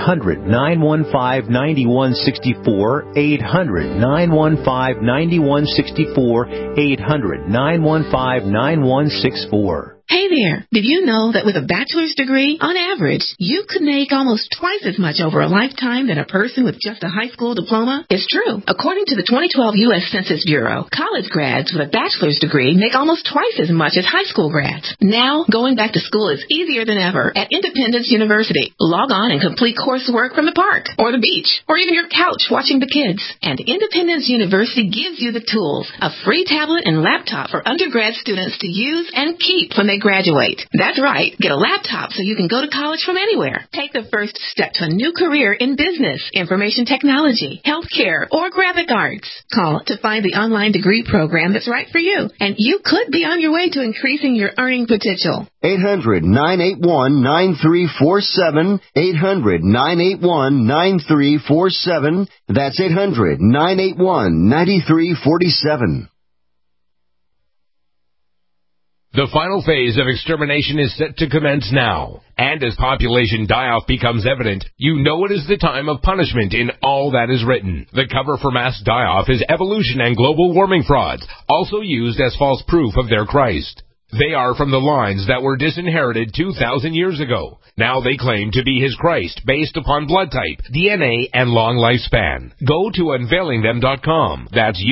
800-915-9164. 800-915-9164. 800-915-9164. Hey there, did you know that with a bachelor's degree, on average, you could make almost twice as much over a lifetime than a person with just a high school diploma? It's true. According to the 2012 U.S. Census Bureau, college grads with a bachelor's degree make almost twice as much as high school grads. Now, going back to school is easier than ever at Independence University. Log on and complete coursework from the park, or the beach, or even your couch watching the kids. And Independence University gives you the tools, a free tablet and laptop for undergrad students to use and keep when they graduate. That's right. Get a laptop so you can go to college from anywhere. Take the first step to a new career in business, information technology, healthcare, or graphic arts. Call to find the online degree program that's right for you, and you could be on your way to increasing your earning potential. 800-981-9347. 800-981-9347. That's 800-981-9347. The final phase of extermination is set to commence now. And as population die-off becomes evident, you know it is the time of punishment in all that is written. The cover for mass die-off is evolution and global warming frauds, also used as false proof of their Christ. They are from the lines that were disinherited 2,000 years ago. Now they claim to be his Christ based upon blood type, DNA, and long lifespan. Go to unveilingthem.com. That's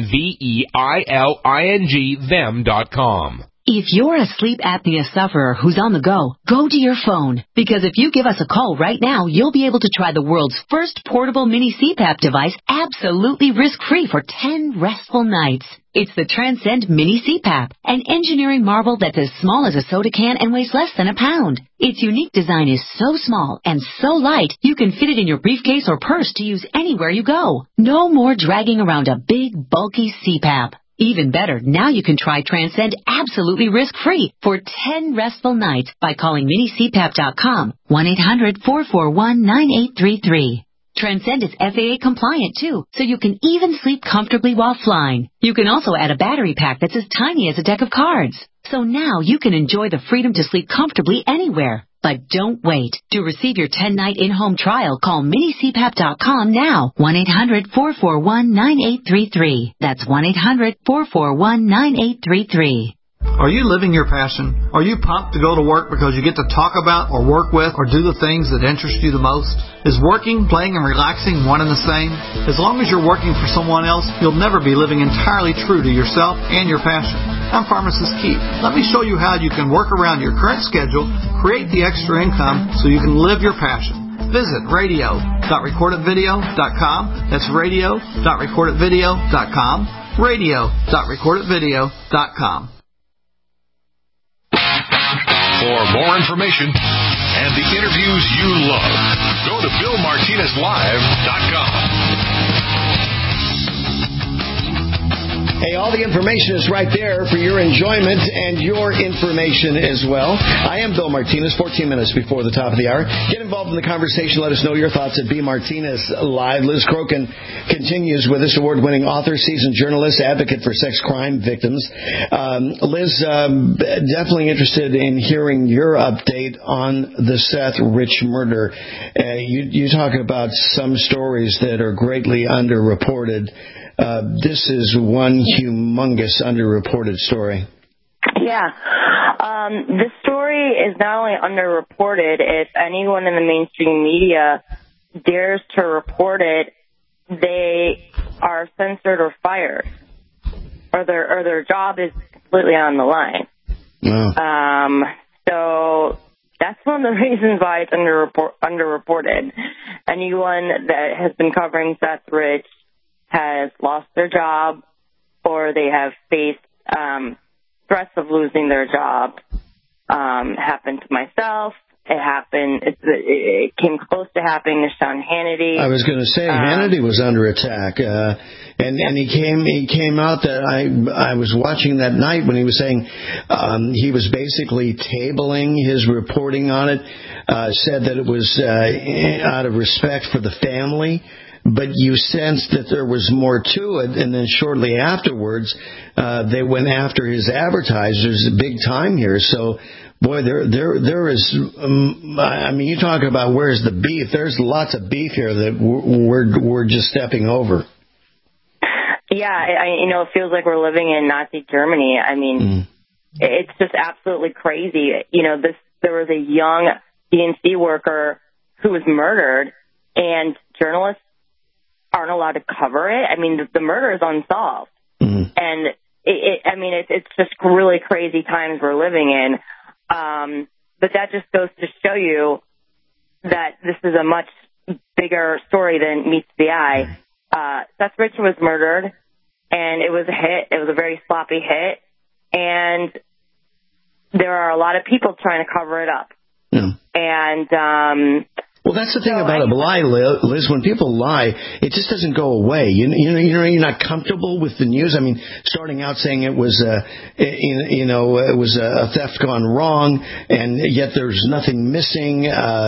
UNVEILING them.com. If you're a sleep apnea sufferer who's on the go to your phone. Because if you give us a call right now, you'll be able to try the world's first portable mini CPAP device absolutely risk-free for 10 restful nights. It's the Transcend Mini CPAP, an engineering marvel that's as small as a soda can and weighs less than a pound. Its unique design is so small and so light, you can fit it in your briefcase or purse to use anywhere you go. No more dragging around a big, bulky CPAP. Even better, now you can try Transcend absolutely risk-free for 10 restful nights by calling minicpap.com, 1-800-441-9833. Transcend is FAA compliant too, so you can even sleep comfortably while flying. You can also add a battery pack that's as tiny as a deck of cards. So now you can enjoy the freedom to sleep comfortably anywhere. But don't wait. To receive your 10-night in-home trial, call minicpap.com now, 1-800-441-9833. That's 1-800-441-9833. Are you living your passion? Are you pumped to go to work because you get to talk about or work with or do the things that interest you the most? Is working, playing, and relaxing one and the same? As long as you're working for someone else, you'll never be living entirely true to yourself and your passion. I'm Pharmacist Keith. Let me show you how you can work around your current schedule, create the extra income so you can live your passion. Visit radio.recordedvideo.com. That's radio.recordedvideo.com. radio.recordedvideo.com. For more information and the interviews you love, go to BillMartinezLive.com. Hey, all the information is right there for your enjoyment and your information as well. I am Bill Martinez, 14 minutes before the top of the hour. Get involved in the conversation. Let us know your thoughts at B. Martinez Live. Liz Crokin continues with us, award-winning author, seasoned journalist, advocate for sex crime victims. Liz, definitely interested in hearing your update on the Seth Rich murder. You talk about some stories that are greatly underreported. This is one humongous underreported story. Yeah. This story is not only underreported, if anyone in the mainstream media dares to report it, they are censored or fired, or their job is completely on the line. Wow. So that's one of the reasons why it's underreported. Anyone that has been covering Seth Rich has lost their job, or they have faced threats of losing their job. Happened to myself. It came close to happening to Sean Hannity. I was going to say Hannity was under attack, and he came out that I was watching that night when he was saying he was basically tabling his reporting on it. Said that it was out of respect for the family. But you sensed that there was more to it, and then shortly afterwards, they went after his advertisers big time here. So, boy, there is. I mean, you talk about where's the beef? There's lots of beef here that we're just stepping over. Yeah, it feels like we're living in Nazi Germany. I mean, it's just absolutely crazy. There was a young DNC worker who was murdered, and journalists aren't allowed to cover it. I mean, the murder is unsolved. And it's just really crazy times we're living in. But that just goes to show you that this is a much bigger story than meets the eye. Seth Rich was murdered, and it was a hit. It was a very sloppy hit. And there are a lot of people trying to cover it up. Yeah. And well, that's the thing about a lie, Liz. When people lie, it just doesn't go away. You're not comfortable with the news. I mean, starting out saying it was it was a theft gone wrong, and yet there's nothing missing.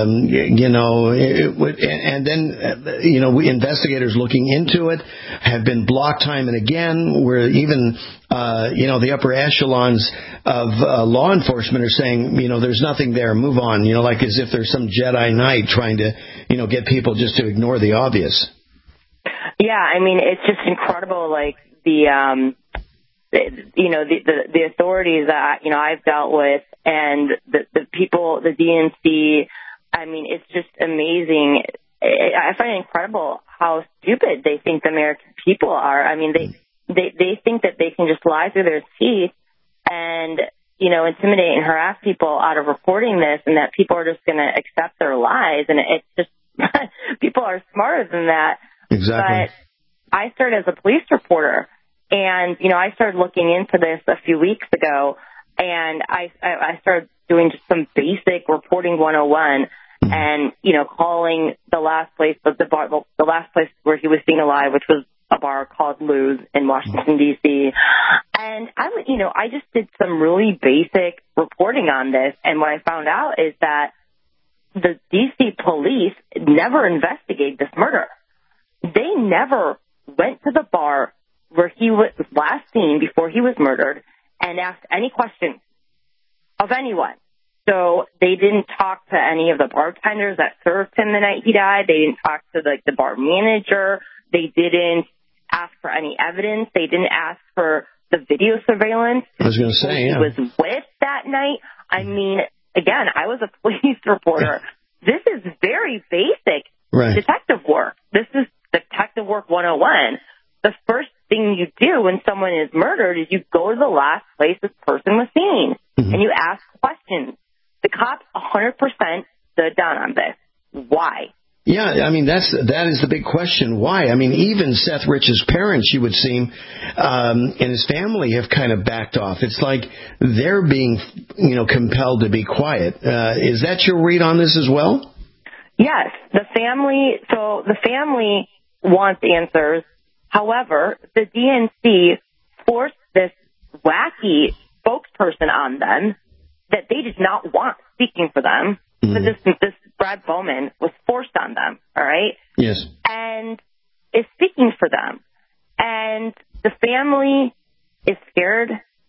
And then investigators looking into it have been blocked time and again. Where even the upper echelons of law enforcement are saying, there's nothing there, move on, like as if there's some Jedi Knight trying to, get people just to ignore the obvious. Yeah, I mean, it's just incredible, like the authorities that, I've dealt with and the people, the DNC, I mean, it's just amazing. I find it incredible how stupid they think the American people are. I mean, they think that they can just lie through their teeth and, intimidate and harass people out of reporting this, and that people are just going to accept their lies. And it's just, people are smarter than that. Exactly. But I started as a police reporter, and, I started looking into this a few weeks ago, and I started doing just some basic reporting 101. And, calling the last place, the last place where he was seen alive, which was a bar called Lou's in Washington, D.C. And I just did some really basic reporting on this. And what I found out is that the D.C. police never investigated this murder. They never went to the bar where he was last seen before he was murdered and asked any questions of anyone. So they didn't talk to any of the bartenders that served him the night he died. They didn't talk to the bar manager. They didn't ask for any evidence. They didn't ask for the video surveillance. I was going to say, yeah. He was with that night. I mean, again, I was a police reporter. This is very basic detective work. This is detective work 101. The first thing you do when someone is murdered is you go to the last place this person was seen, and you ask questions. The cops 100% stood down on this. Why? Yeah, I mean, that is the big question. Why? I mean, even Seth Rich's parents, you would seem, and his family have kind of backed off. It's like they're being, compelled to be quiet. Is that your read on this as well? Yes. The family wants answers. However, the DNC forced this wacky spokesperson on them that they did not want speaking for them. So this Brad Bowman was forced on them, all right? Yes. And is speaking for them. And the family is scared,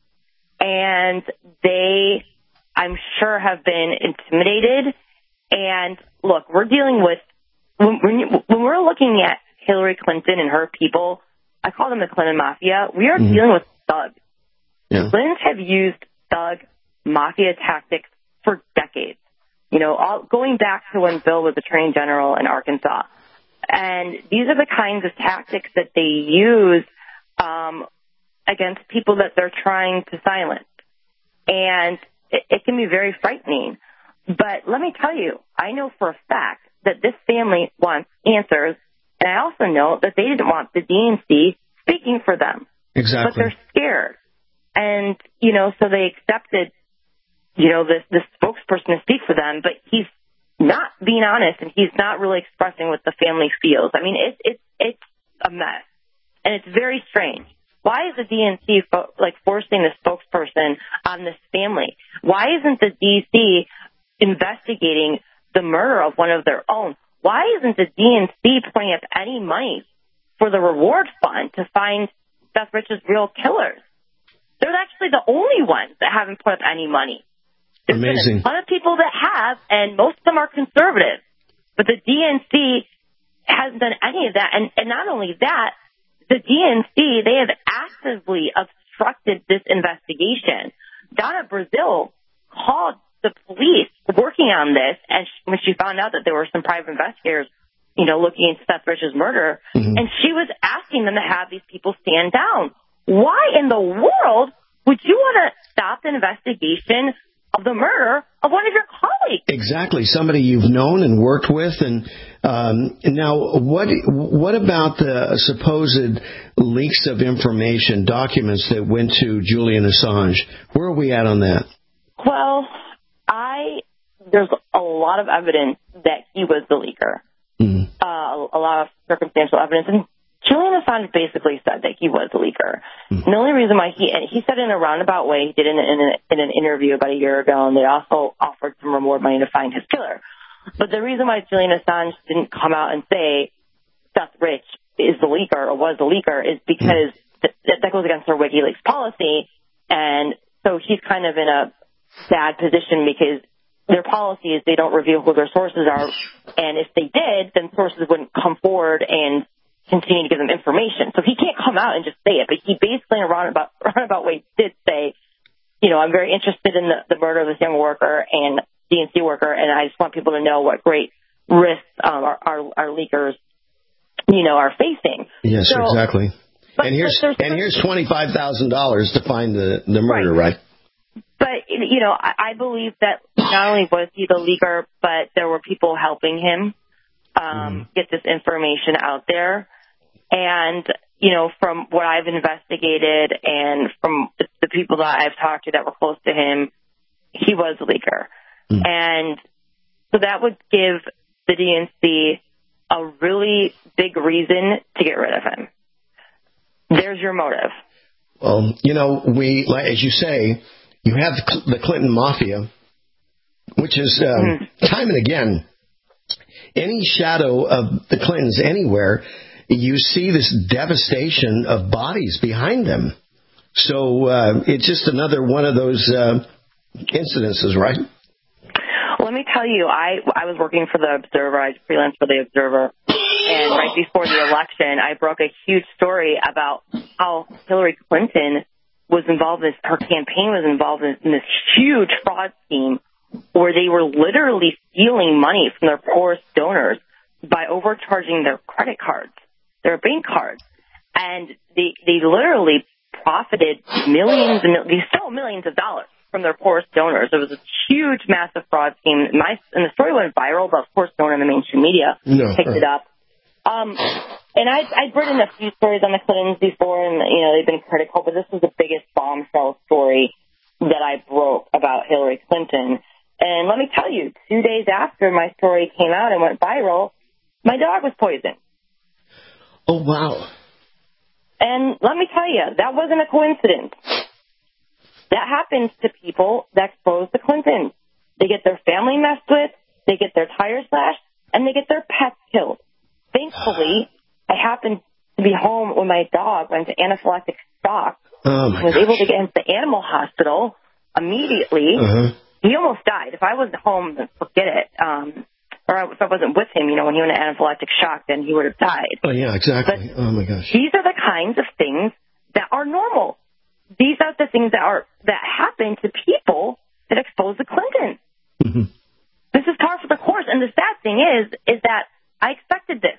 and they, I'm sure, have been intimidated. And look, we're dealing with, when we're looking at Hillary Clinton and her people, I call them the Clinton Mafia, we are dealing with thugs. Yeah. Clintons have used thug mafia tactics for decades. Going back to when Bill was Attorney General in Arkansas. And these are the kinds of tactics that they use against people that they're trying to silence. And it can be very frightening. But let me tell you, I know for a fact that this family wants answers, and I also know that they didn't want the DNC speaking for them. Exactly. But they're scared. And, so they accepted this spokesperson to speak for them, but he's not being honest, and he's not really expressing what the family feels. I mean, it's a mess, and it's very strange. Why is the DNC forcing the spokesperson on this family? Why isn't the DC investigating the murder of one of their own? Why isn't the DNC putting up any money for the reward fund to find Seth Rich's real killers? They're actually the only ones that haven't put up any money. There's Amazing. been a ton of people that have, and most of them are conservative. But the DNC hasn't done any of that. And not only that, the DNC, they have actively obstructed this investigation. Donna Brazile called the police working on this, and when she found out that there were some private investigators, looking into Seth Rich's murder, and she was asking them to have these people stand down. Why in the world would you want to stop the investigation of the murder of one of your colleagues? Exactly, somebody you've known and worked with. And now, what about the supposed leaks of information, documents that went to Julian Assange? Where are we at on that? Well, there's a lot of evidence that he was the leaker. Mm-hmm. A lot of circumstantial evidence. And Julian Assange basically said that he was the leaker. Mm-hmm. And the only reason why he said it in a roundabout way, he did it in an interview about a year ago, and they also offered some reward money to find his killer. But the reason why Julian Assange didn't come out and say Seth Rich is the leaker or was the leaker is because that goes against their WikiLeaks policy. And so he's kind of in a sad position because their policy is they don't reveal who their sources are. And if they did, then sources wouldn't come forward and continue to give them information. So he can't come out and just say it. But he basically, in a roundabout way, did say, I'm very interested in the murder of this young worker and DNC worker, and I just want people to know what great risks our leakers, are facing. Yes, so, exactly. And here's $25,000 to find the murder, right? But I believe that not only was he the leaker, but there were people helping him get this information out there. And from what I've investigated and from the people that I've talked to that were close to him, he was the leaker. And so that would give the DNC a really big reason to get rid of him. There's your motive. Well, as you say, you have the Clinton Mafia, which is time and again, any shadow of the Clintons anywhere, you see this devastation of bodies behind them. So it's just another one of those incidences, right? Let me tell you, I was working for the Observer. I freelanced for the Observer. And right before the election, I broke a huge story about how Hillary Clinton was involved in this, her campaign was involved in this huge fraud scheme where they were literally stealing money from their poorest donors by overcharging their credit cards, their bank cards. And they literally profited millions and they stole millions of dollars from their poorest donors. It was a huge, massive fraud scheme. And the story went viral, but of course no one in the mainstream media picked it up. And I'd written a few stories on the Clintons before, and they've been critical, but this was the biggest bombshell story that I broke about Hillary Clinton. And let me tell you, 2 days after my story came out and went viral, my dog was poisoned. Oh, wow. And let me tell you, that wasn't a coincidence. That happens to people that expose the Clintons. They get their family messed with, they get their tires slashed, and they get their pets killed. Thankfully, I happened to be home when my dog went to anaphylactic shock and was able to get him to the animal hospital immediately. He almost died. If I wasn't home, then forget it. Or if I wasn't with him, when he went into anaphylactic shock, then he would have died. Oh, yeah, exactly. But oh, my gosh. These are the kinds of things that are normal. These are the things that happen to people that expose the Clintons. This is par for the course. And the sad thing is that I expected this.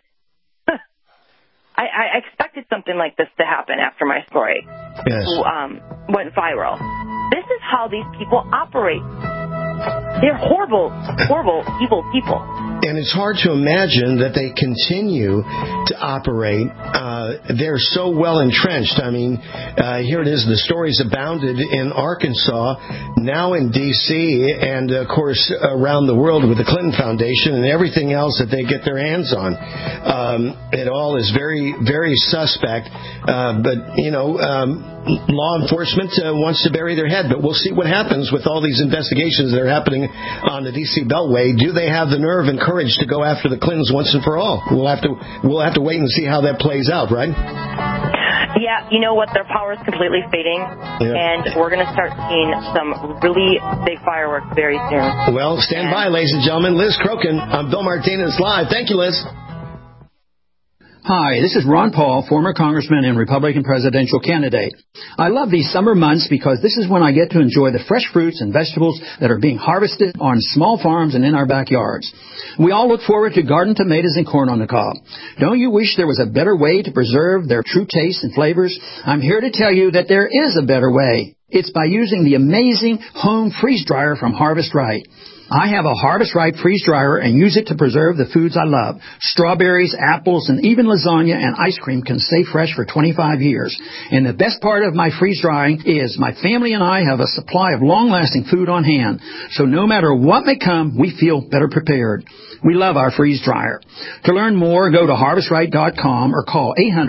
I expected something like this to happen after my story went viral. This is how these people operate. They're horrible, horrible, evil people. And it's hard to imagine that they continue to operate. They're so well entrenched. I mean, here it is. The stories abounded in Arkansas, now in D.C., and, of course, around the world with the Clinton Foundation and everything else that they get their hands on. It all is very, very suspect. But, law enforcement wants to bury their head. But we'll see what happens with all these investigations that are happening on the D.C. Beltway. Do they have the nerve and courage to go after the Clintons once and for all? We'll have to wait and see how that plays out, right? Yeah, you know what? Their power is completely fading, and we're going to start seeing some really big fireworks very soon. Well, stand by, ladies and gentlemen. Liz Crokin, I'm Bill Martinez Live. Thank you, Liz. Hi, this is Ron Paul, former congressman and Republican presidential candidate. I love these summer months because this is when I get to enjoy the fresh fruits and vegetables that are being harvested on small farms and in our backyards. We all look forward to garden tomatoes and corn on the cob. Don't you wish there was a better way to preserve their true taste and flavors? I'm here to tell you that there is a better way. It's by using the amazing home freeze dryer from Harvest Right. I have a Harvest Right freeze dryer and use it to preserve the foods I love. Strawberries, apples, and even lasagna and ice cream can stay fresh for 25 years. And the best part of my freeze drying is my family and I have a supply of long-lasting food on hand. So no matter what may come, we feel better prepared. We love our freeze dryer. To learn more, go to harvestright.com or call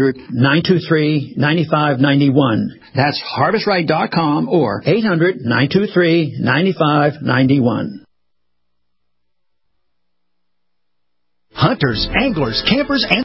800-923-9591. That's harvestright.com or 800-923-9591. Hunters, anglers, campers, and